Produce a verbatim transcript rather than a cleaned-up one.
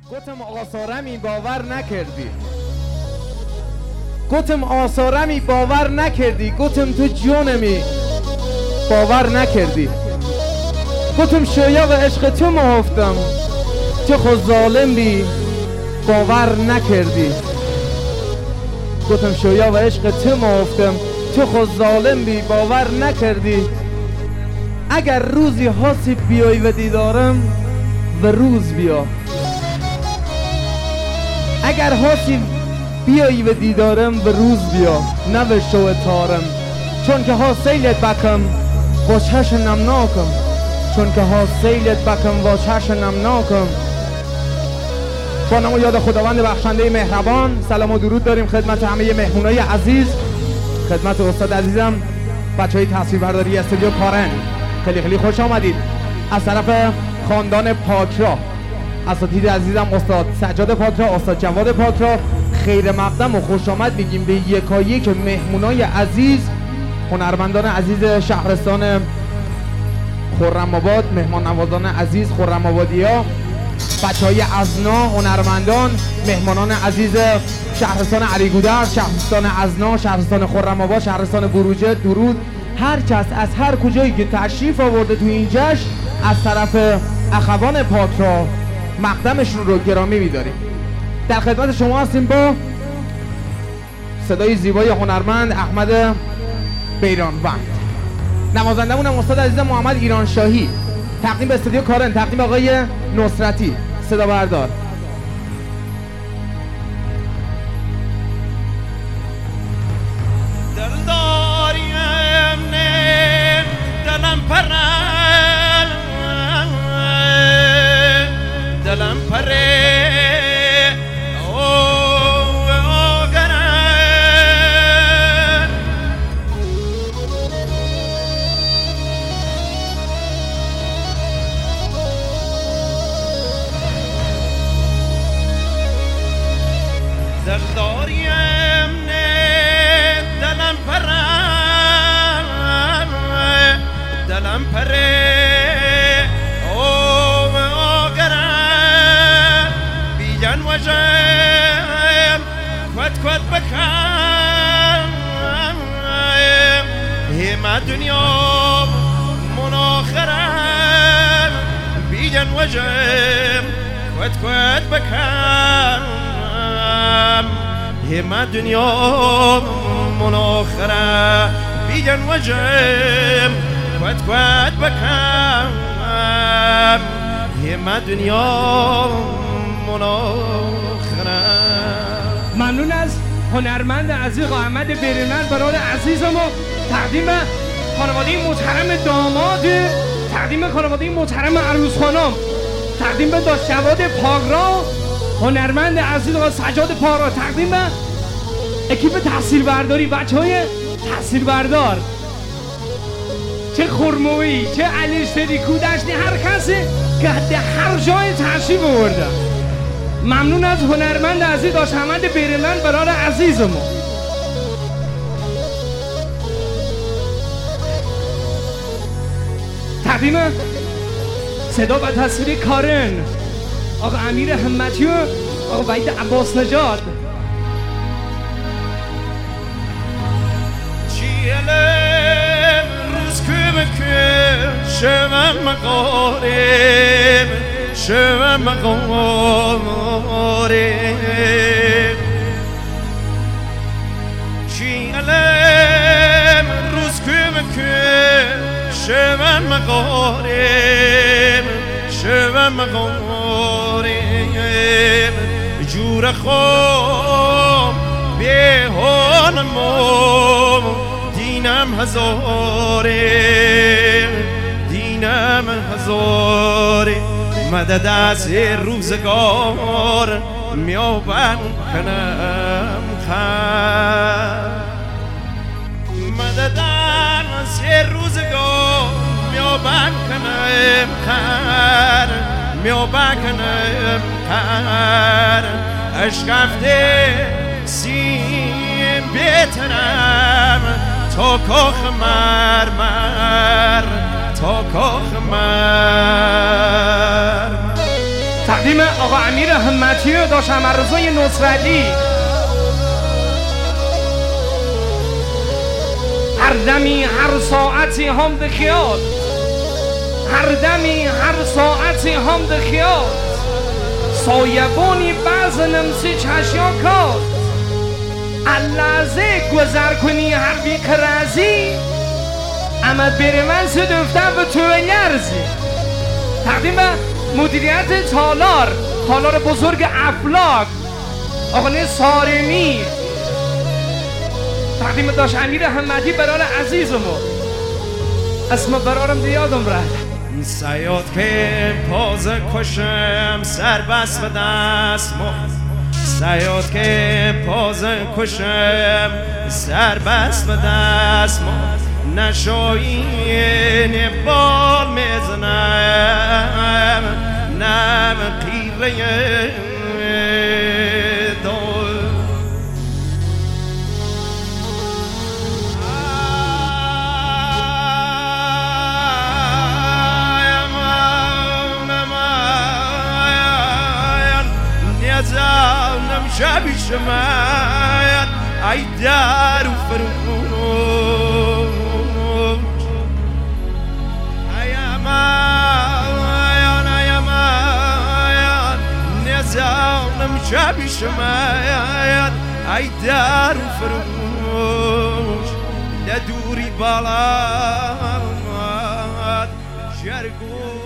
گفتم آثارمی باور نکردی، گفتم آثارمی باور نکردی، گفتم تو جونمی باور نکردی، گفتم شویا و عشق تو مهفتم تو خود ظالم بی باور نکردی، گفتم شویا و عشق تو مهفتم تو خود ظالم بی باور نکردی. اگر روزی حاسی بیای و دیدارم و روز بیا، اگر حاسی بیایی و دیدارم و روز بیا، نه به شو تارم چون که حاصلت بکم و چشم نمناکم، چون که حاصلت بکم و چشم نمناکم. با نام و یاد خداوند بخشنده مهربان، سلام و درود داریم خدمت همه مهمونای عزیز، خدمت استاد عزیزم، بچه های تصویربرداری استودیو کارن. خیلی خیلی خوش آمدید از طرف خاندان پاکرا، اساتید عزیزم استاد سجاد پاکرا، استاد جواد پاکرا، خیر مقدم و خوش آمد میگیم به یکایک مهمونای عزیز، هنرمندان عزیز شهرستان خرم آباد، مهمان نوازان عزیز خرم آبادیا، بچه های ازنا، هنرمندان، مهمانان عزیز شهرستان علیگودرز، شهرستان ازنا، شهرستان خرم آباد، شهرستان بروجه، درود هر کس از هر کجایی که تشریف آورده تو این جشن از طرف اخوان پاکرا مقدمشون رو گرامی می‌داریم. در خدمت شما هستیم با صدای زیبای هنرمند احمد بیرانوند. نوازندمون هم استاد عزیز محمد ایرانشاهی. تقدیم به استودیو کارن، تقدیم آقای نصرتی صدا بردار. دلم پره او او گرن دل داریم نه دلم پره دلم پره کد بکن همه دنیا مناخرم بیجن وجم کد کد بکن همه دنیا مناخرم بیجن وجم کد کد بکن همه دنیا مناخرم. ممنون از هنرمند عزیز احمد بیرانوند برای عزیزم و تقدیم خانواده محترم داماد، تقدیم خانواده محترم عروس خانم، تقدیم به داشت جواد پاکرا، هنرمند عزیز آقا سجاد پاکرا، تقدیم به اکیپ تصویربرداری، بچه های تصویربردار، چه خرمویی، چه علیشتری، کودشتی، هر کسی که هر جای تشریف آورده. ممنون از هنرمند عزیز داشت احمد بیرانوند برای عزیزمون. تقدیم صدا و تصویر کارن آقا امیر همتی و آقا وحید عباس نژاد. چیلم روز کم کم شوم مقارم شوم مقارم چیلم روز کم کم شوم مقارم شوم مقارم جور خوم بیهانم دینم هزاره دینم هزاره مدد از روزگار میابن کنم خر مدد از روزگار میابن کنم خر میابن کنم خر اشکفته سیم بیترم تا کاخ مرمر تا کاخ مرمر. تقدیم آقا امیر همتی و داشت امرزای نصرتی. هر دمی هر ساعتی هم به خیال، هر دمی هر ساعتی هم به خیال، سایبانی بعض نمسی چشیا کاد، اللحظه گذر کنی هر بی کرازی، اما بری من سه دفتر به تو لرزی. تقدیم مدیریت تالار، تالار بزرگ افلاک، آقای سارمی. تقدیم داشت امیر همتی برای عزیزمو، اسم برارم دیادم رد. سیاد که پاز کشم سر بس به دست ما، سیاد که پاز کشم سر بس به دست ما، نشاین بال میزنم نم قیره دار. نم شبی شماید ای در و فرموش، ای امان ای امان نزانم شبی شماید ای در و فرموش، لدوری بالاد جرگو